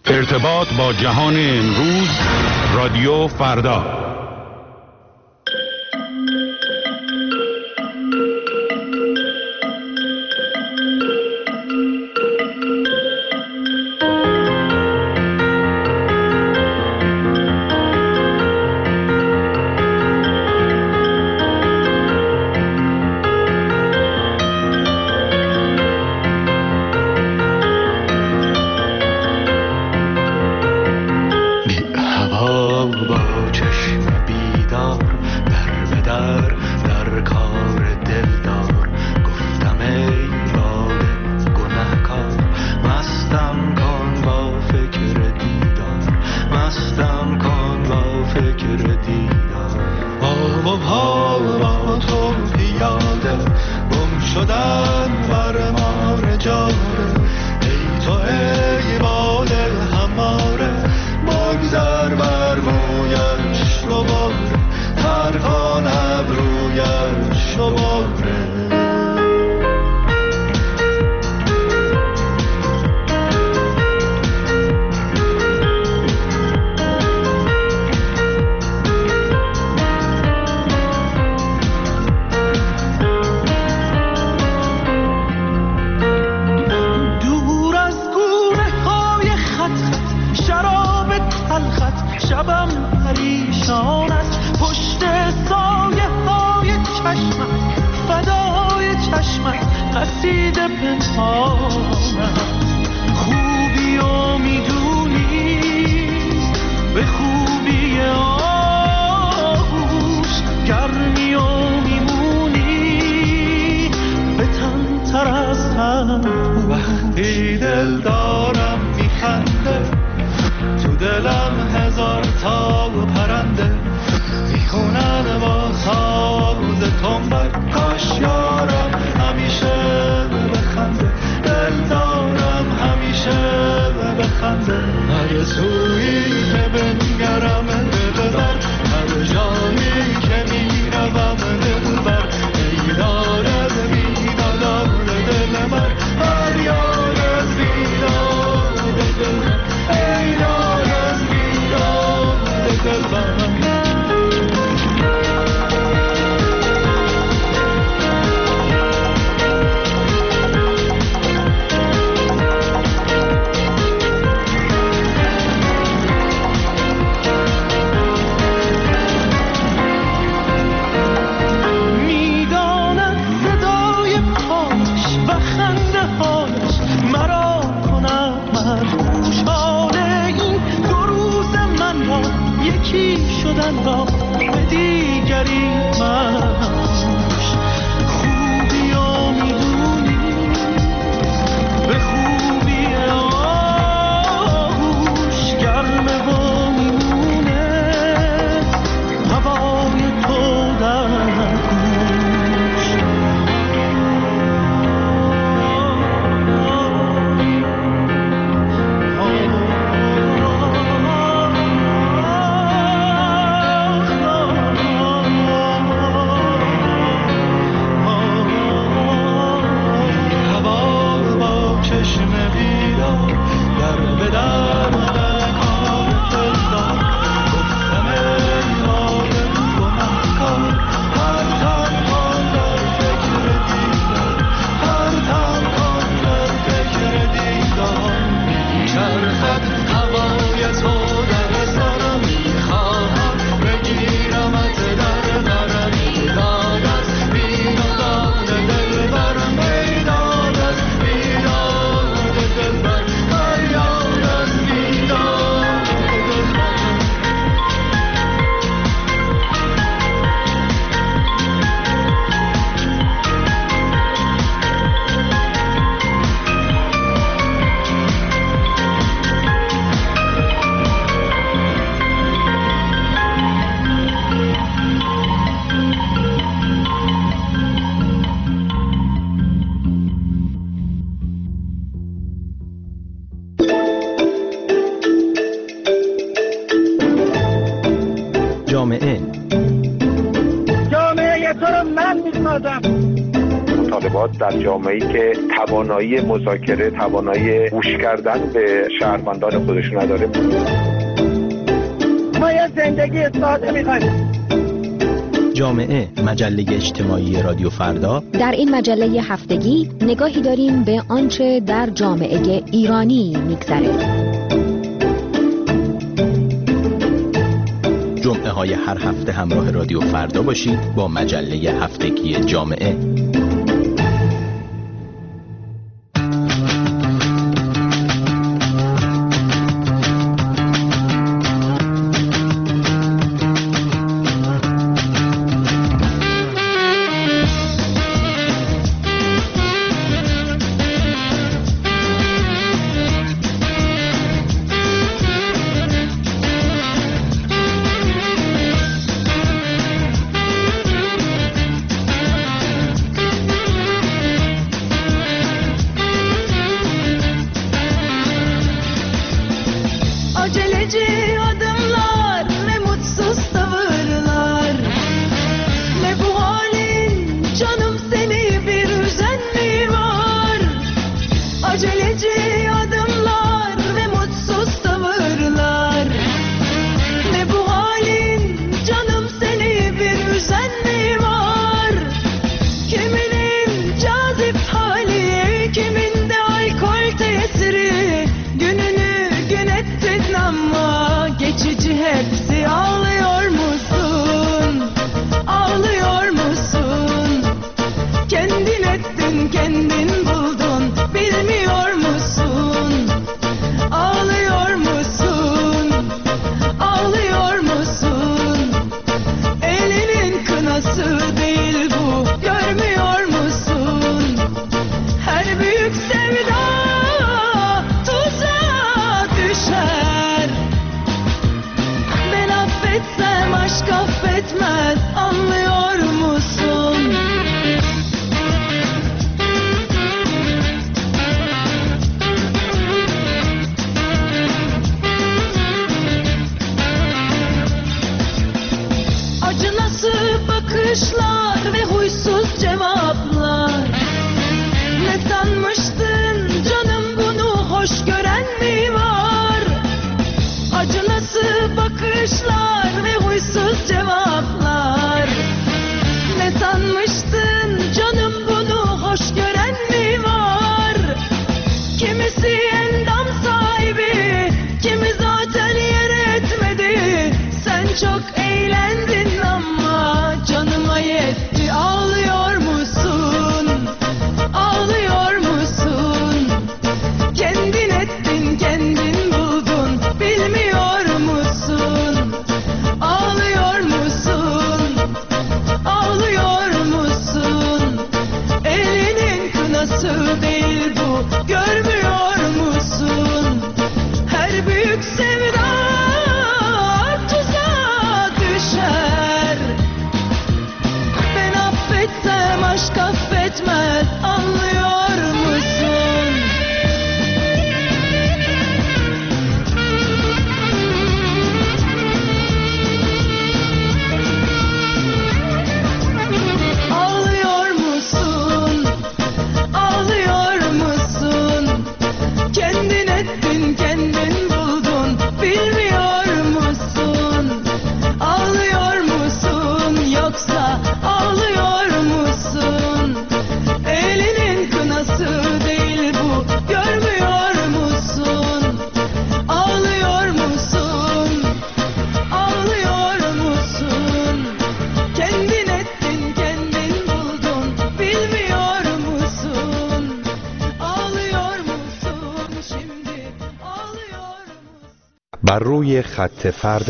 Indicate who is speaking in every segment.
Speaker 1: ارتباط با جهان امروز، رادیو فردا.
Speaker 2: وقتی دل دارم میخنده، تو دلم هزار تا پرنده میخونن با ساز تنبک. کاش یارم همیشه بخنده، دل دارم همیشه بخنده. هر سویی که بنگرم دل بر، هر جایی که میروم دل بر. ای دارد بیدادار دل من، فریاد از بیداد دل من، ای دارد از بیداد دل من. شدن را به دیگری منش، خوبی ها میدونی به خوبی آهوش، گرمه و میمونه هوای تو در گوش.
Speaker 3: جامعه تو رو من میسازم.
Speaker 4: مطالبات
Speaker 3: ارتباط در جامعه‌ای که توانایی مذاکره، توانایی گوش کردن به شهروندان خودش نداره.
Speaker 4: ما یه زندگی ساده می‌خوایم.
Speaker 5: جامعه، مجله اجتماعی رادیو فردا.
Speaker 6: در این مجله هفتگی نگاهی داریم به آنچه در جامعه ایرانی می‌گذره.
Speaker 5: جمعه های هر هفته همراه رادیو فردا باشید با مجله هفتگی جامعه.
Speaker 1: بر روی خط فردا.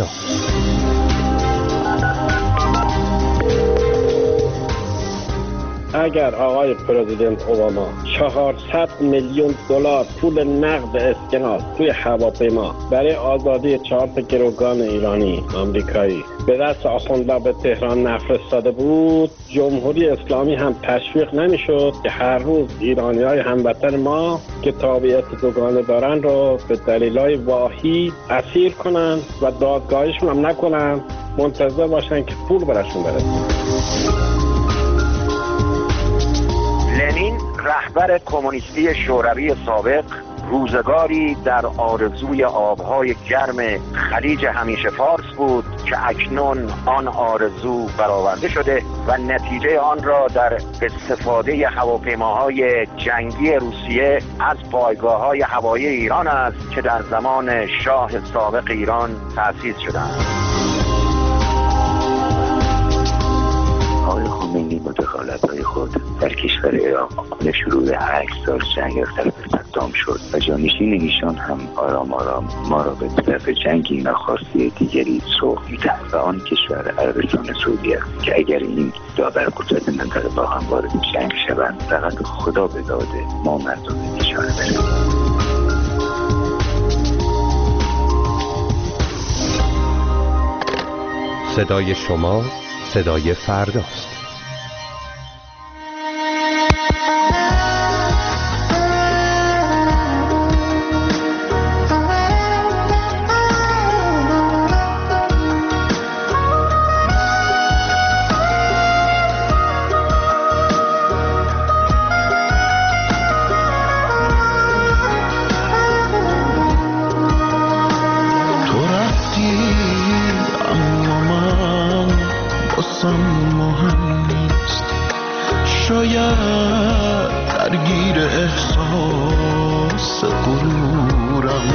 Speaker 7: اگر آقای پرزیدنت اوباما 400 میلیون دلار پول نقد اسکناس توی هواپیما برای آزادی 4 گروگان ایرانی آمریکایی به دست آخوندها به تهران نفرستاده بود، جمهوری اسلامی هم تشویق نمیشد که هر روز ایرانی‌های هموطن ما که تابعیت دوگانه دارن رو به دلایل واهی اسیر کنن و دادگاهشون هم نکنن، منتظر باشن که پول براشون برسه.
Speaker 3: لنین رهبر کمونیستی شوروی سابق روزگاری در آرزوی آبهای گرم خلیج همیشه فارس بود که اکنون آن آرزو برآورده شده و نتیجه آن را در استفاده هواپیماهای جنگی روسیه از پایگاه‌های هوایی ایران است که در زمان شاه سابق ایران تأسیس شدند.
Speaker 8: آقای خمینی با دخالت‌های خود در کشور عراق به شروع 8 سال جنگ از طرف صدام شد و جانشین ایشان هم آرام آرام ما را به طرف جنگی ناخواسته دیگری سوق می‌دهد و آن کشور عربستان سعودی است که اگر این دو برقدرت منطقه با هم وارد جنگ شوند فقط خدا به داده ما مردم نشانه بریم.
Speaker 9: صدای شما صدای فرداست.
Speaker 2: درگیر احساس غرورم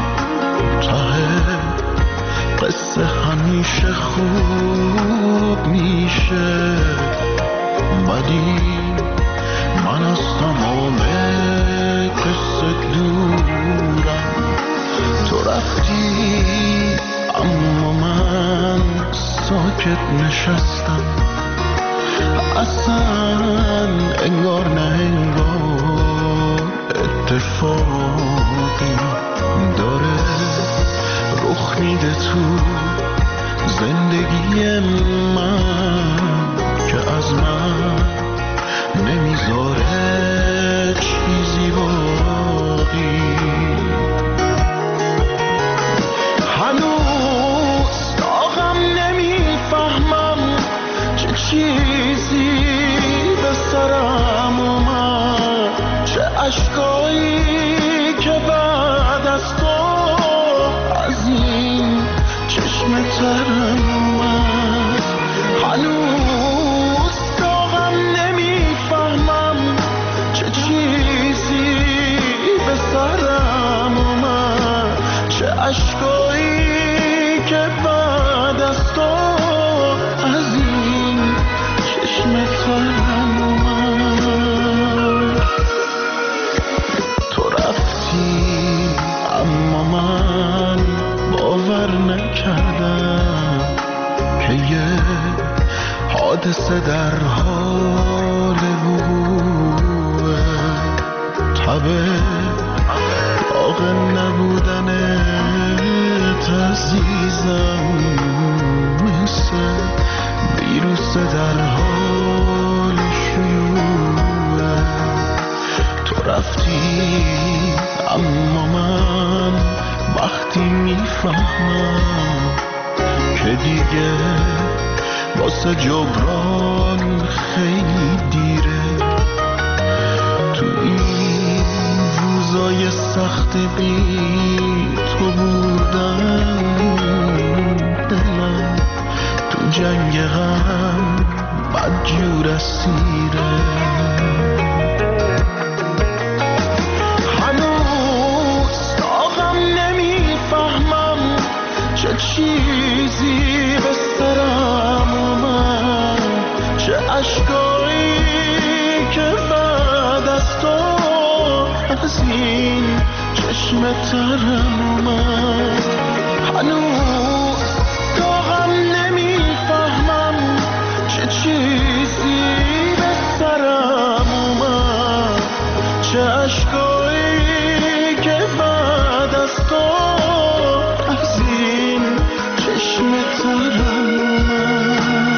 Speaker 2: ته قصه همیشه خوب میشه ولی من از تمام قصه دورم. تو رفتی اما من ساکت نشستم اصلا انگار نه انگار اتفاقی داره رخ میده تو زندگی من که از من نمیذاره چیزی باقی. هنوز داغم نمیفهمم چه چیزی به سرم اومد، چه اشکایی که بعد از تو از این چشم ترم اومد. هنوز داغم نمیفهمم چه چیزی به سرم اومد، چه اشکایی که بعد از تو از این چشم ترم اومد. تو رفتی اما من باور نکردم که یه حادثه در حال وقوعه. تبه داغ نبودنت عزیزم مثل ویروس در حال شیوعه. تو رفتی اما من وقتی میفهمم که دیگه واسه جبران خیلی دیره. تو این روزای سخت بی تو بودن دلم تو جنگ غم بدجور اسیره. هنوز داغم نمیفهمم چه چیزی به سرم اومد، چه اشکایی که بعد از تو از این چشم ترم اومد. هنوز داغم نمیفهمم چه چیزی به سرم اومد، چه اشکایی که بعد از تو از این چشم ترم اومد.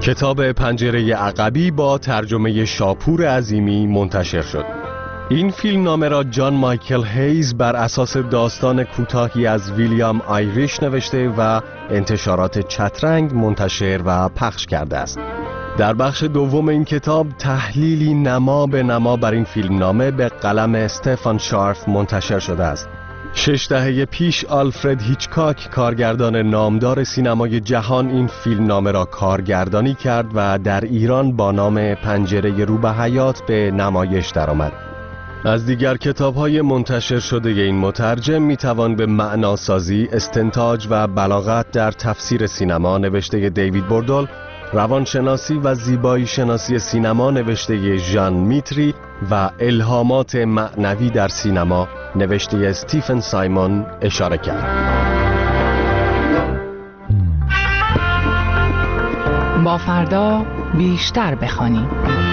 Speaker 9: کتاب پنجره عقبی با ترجمه شاپور عظیمی منتشر شد. این فیلم نامه را جان مایکل هیز بر اساس داستان کوتاهی از ویلیام آیریش نوشته و انتشارات چترنگ منتشر و پخش کرده است. در بخش دوم این کتاب تحلیلی نما به نما بر این فیلم نامه به قلم استفان شارف منتشر شده است. 6 دهه پیش آلفرد هیچکاک، کارگردان نامدار سینمای جهان، این فیلم نامه را کارگردانی کرد و در ایران با نام پنجره رو به حیات به نمایش درآمد. از دیگر کتاب‌های منتشر شده این مترجم میتوان به معناسازی، استنتاج و بلاغت در تفسیر سینما نوشته دیوید بوردول، روانشناسی و زیبایی شناسی سینما نوشته ژان میتری و الهامات معنوی در سینما نوشته استیفن سایمون اشاره کرد.
Speaker 10: با فردا بیشتر بخوانیم.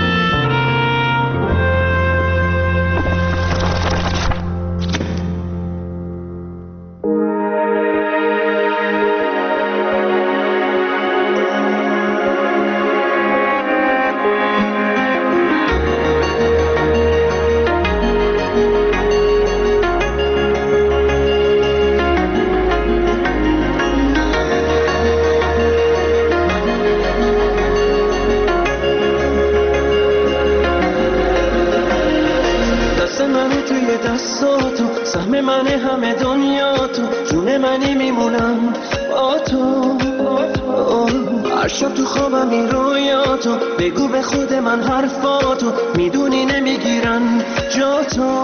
Speaker 2: بگو به خود من حرفاتو میدونی نمیگیرن جاتو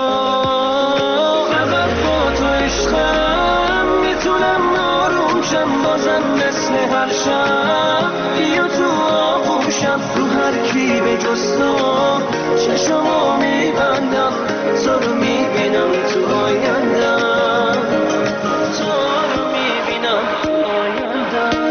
Speaker 2: فقط با تو عشقم میتونم آروم شم بازم مثل هر شب بیا تو آغوشم رو هر کی به جز تو چشمو میبندم تو رو میبینم تو آیندم تو رو میبینم آیندم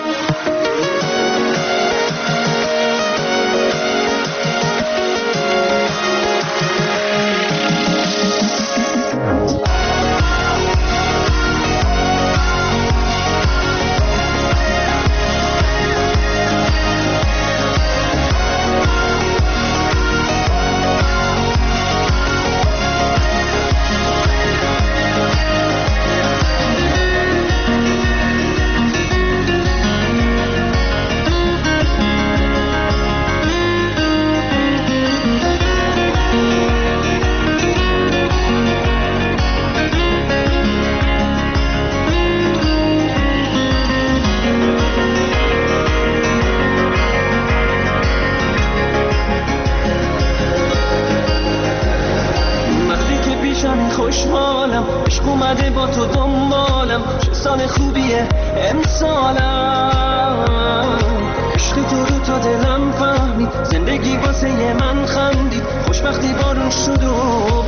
Speaker 2: خوشحالم عشق اومده با تو دنبالم چه سال خوبیه امسالم عشق تو رو تا دلم فهمید زندگی واسه من خندید خوشبختی بارون شد و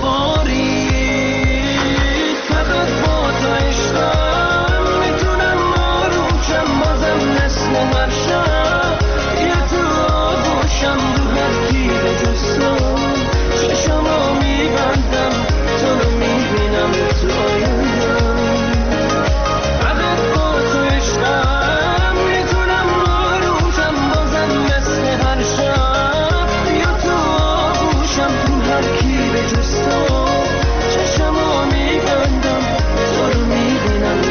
Speaker 2: بارید فقط با تو عشقم میتونم آروم شم بازم مثل هر شب یه تو آغوشم رو هر کی به جز تو چشمو میبندم تو رو میبینم تو آیندم فقط با تو عشقم میتونم آروم شم بازم مثل هر شب بیا تو آغوشم تو هر کی به جز تو چشمو میبندم تو رو میبینم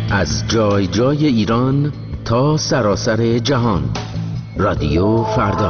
Speaker 11: از جای جای ایران تا سراسر جهان. رادیو فردا.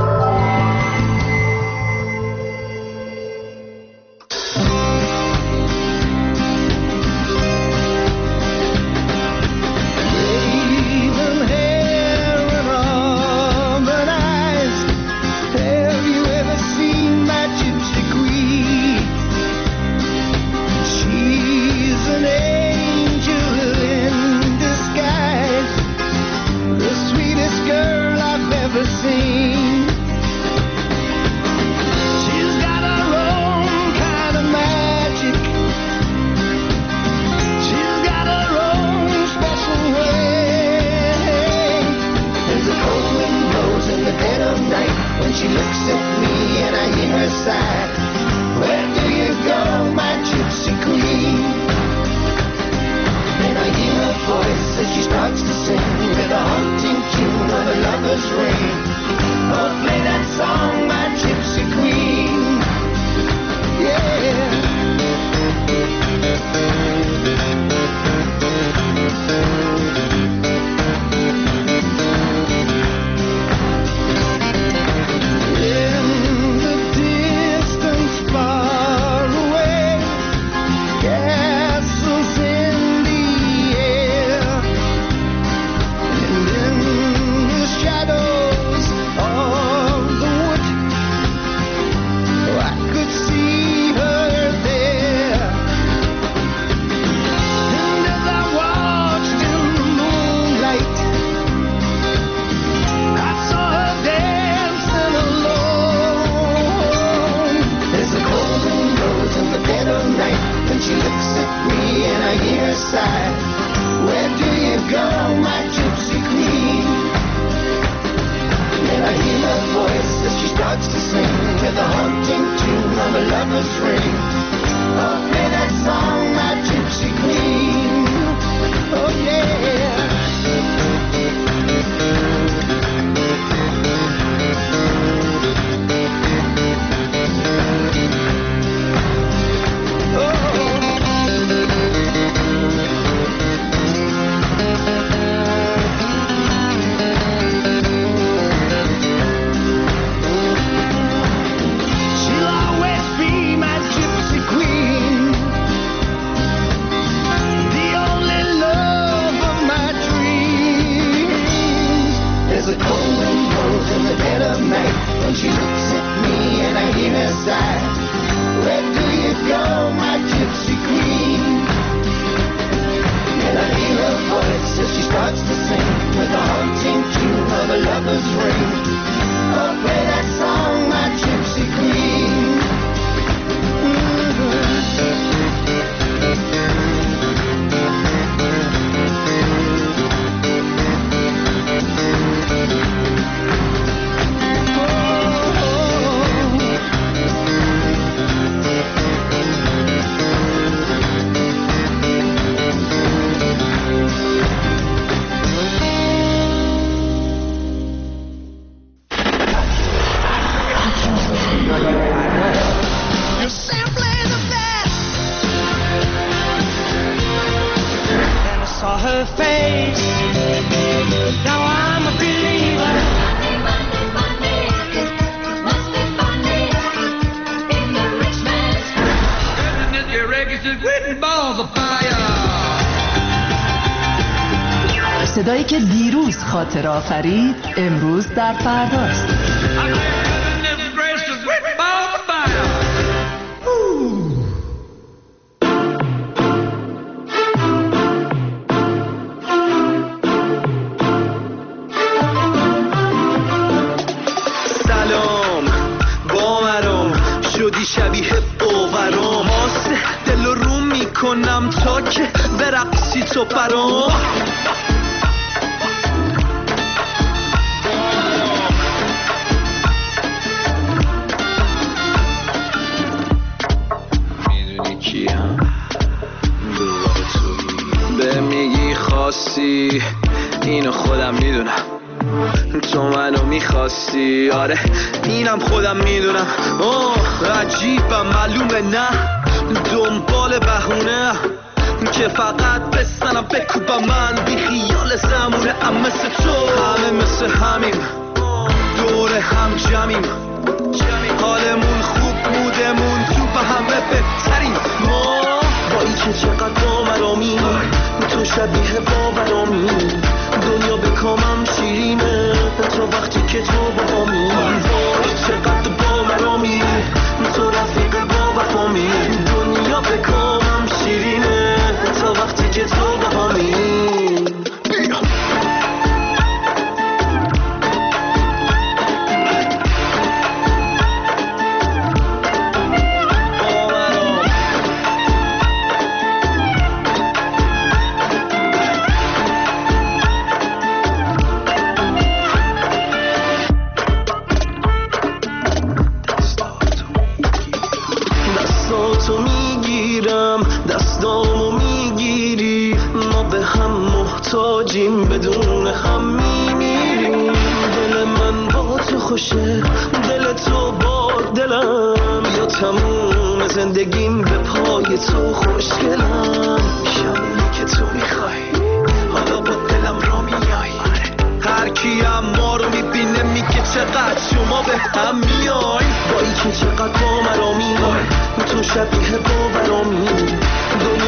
Speaker 10: صدایی که دیروز خاطر آفرید امروز در فرداست.
Speaker 2: سلام باورم شدی شبیه باورم آسه دل رو میکنم تا که برقصی تو برام اینو خودم میدونم تو منو میخواستی آره اینم خودم میدونم عجیبم معلومه نه دنبال بهونه که فقط بستنم بکوبم من بی خیال زمونه ام مثل تو همه مثل همیم دور هم جمعیم حالمون خوب مودمون تو به همه بهترین ما با این که چقدر باورامی تو شبیه باورامی دنیا به کامم شیرینه تو وقتی که تو با همی وای چقدر باورامی تو رفیق با وفامی دنیا به کامم شیرینه تا وقتی که تو با همی بدون هم میمیریم دل من با تو خوشه دل تو با دلم یا تموم زندگیم به پای تو خوشگلم شبونی که تو میخوای حالا با دلم را میای هر کی هم ما رو میبینه میگه چقدر شما به هم میای با این که چقدر با مرا میای تو شبیه با برامی دنیا